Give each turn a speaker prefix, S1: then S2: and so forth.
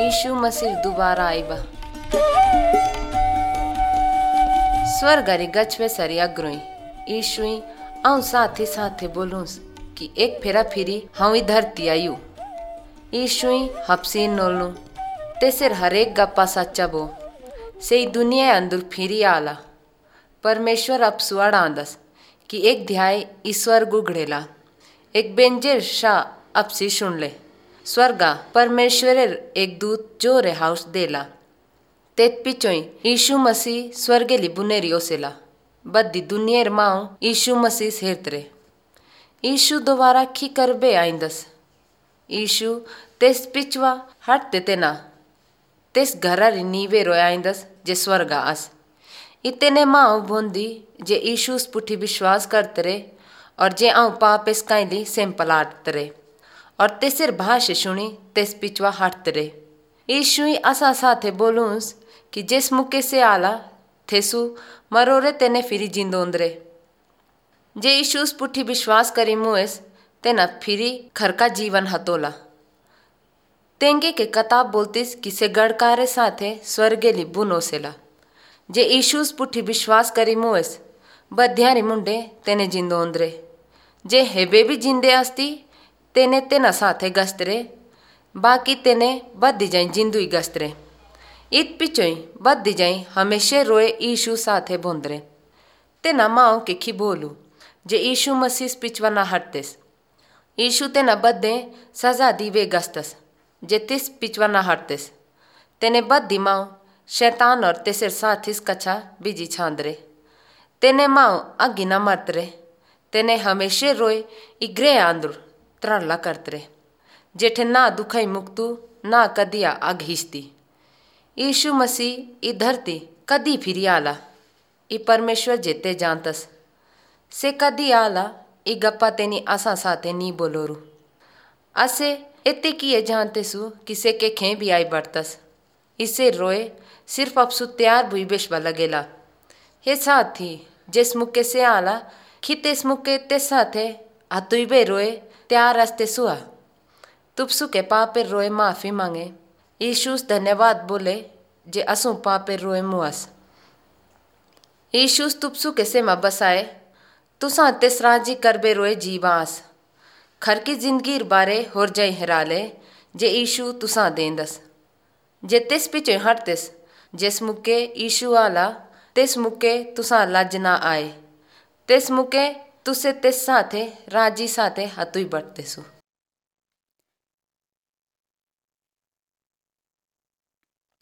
S1: यीशु मसीह दोबारा आईबा। स्वर्गरी गच वे सरिया ग्रोई यीशुई आऊं साथे साथे बोलूंस कि एक फेरा फिरी हाँ धरती आयु। यीशुई हपसी नोलू तेसर हरेक गप्पा सच्चा बो से दुनिया अंदर फिरी आला। परमेश्वर अब सुआड़ आंदस कि एक ध्याय ईश्वर गुगड़ेला एक बेंजेर शाह अपसी सुन ले। स्वर्गा परमेश्वरेर एक दूत जोरे हाउस देला तेत पिचोई यीशु मसीह स्वर्गेली बुनेरी ओसेला बद्दी दुनियर माओ यीशु मसीह हेरतरे। यीशु दोबारा खी करबे आइंदस। यीशु तेस पिचवा हट देते ना तेस घरारी नीवे रोय आइंदस जे स्वर्गा आस। इतने माओ बोंदी जे यीशु पुठी विश्वास करतरे और जे आऊं पापेस काइली सेम्पलाटतरे और तेसर भाषा सुनी तेस पिचवा हटतरे। यीशुई असा साथे बोलूंस कि जिस मुके से आला थेसु मरोरे तेने फिरी जिंदोंदरे। जे यीशु पुठी विश्वास करी मुएस तेना फिरी खर का जीवन हतोला। तेंगे के कताब बोलतिस कि से गड़कारे साथे स्वर्गेली बुनोसेला। जे यीशु पुठी विश्वास करी मुएस बध्यारी मुंडे तेने जिंदोंदरे। जे हेबे भी जिंदे अस्ती तेने तेना साथे गस्तरे बाकी तेने बद्दी जाई जिंदुई गस्तरे। इत पिचोई बद्दी जाई हमेशे रोए यीशु साथे बोंदरे। तेना माओ के खी बोलू जे यीशु मसीह पिचवा ना हटतेस। यीशु तेना बद्दे सजा दीवे गस्तस जे तिस पिचवा ना हटतेस। तेने बद्दी माओ शैतान और तेसर साथिस कछा बिजी छांदरे। तेने माओ अगी ना मरतरे तेने हमेशे रोए इग्रे आंद्र त्रल्ला करतरे जेठे ना दुखाई मुक्तु ना कदिया आघिस्ती। यीशु मसीह ई धरती कदी फिरी आला ई परमेश्वर जेते जानतस से कदी आला ई गप्पा तेनी आसा साथे नी बोलोरू। असे इतने किए जानते सु कि से के खे भी आई बढ़तस इसे रोए सिर्फ अब सु तैयार भुई बेशवा लगेला। हे साथी जिस मुक्के से आला खितेस मुक्के ते साथे हतुइबे रोए तैयार अस्ते सुआ तुपसु के पापे रोए माफी मांगे। यीशु धन्यवाद बोले जे असु पापे रोए मुआस। यीशु तुपसु के सेमा बसाए तुसा तेस राजी करबे रोए जीवास। खर की जिंदगी बारे होर जाई हेराले जे यीशु तुसा देंदस। जे तेस पिछे हटतेस जिस मुक्के यीशु आला तेस मुक्के तुसा लज ना आए तेस मुक्के तुसे तेस साथे राजी साथे हतुई बढ़तेसु।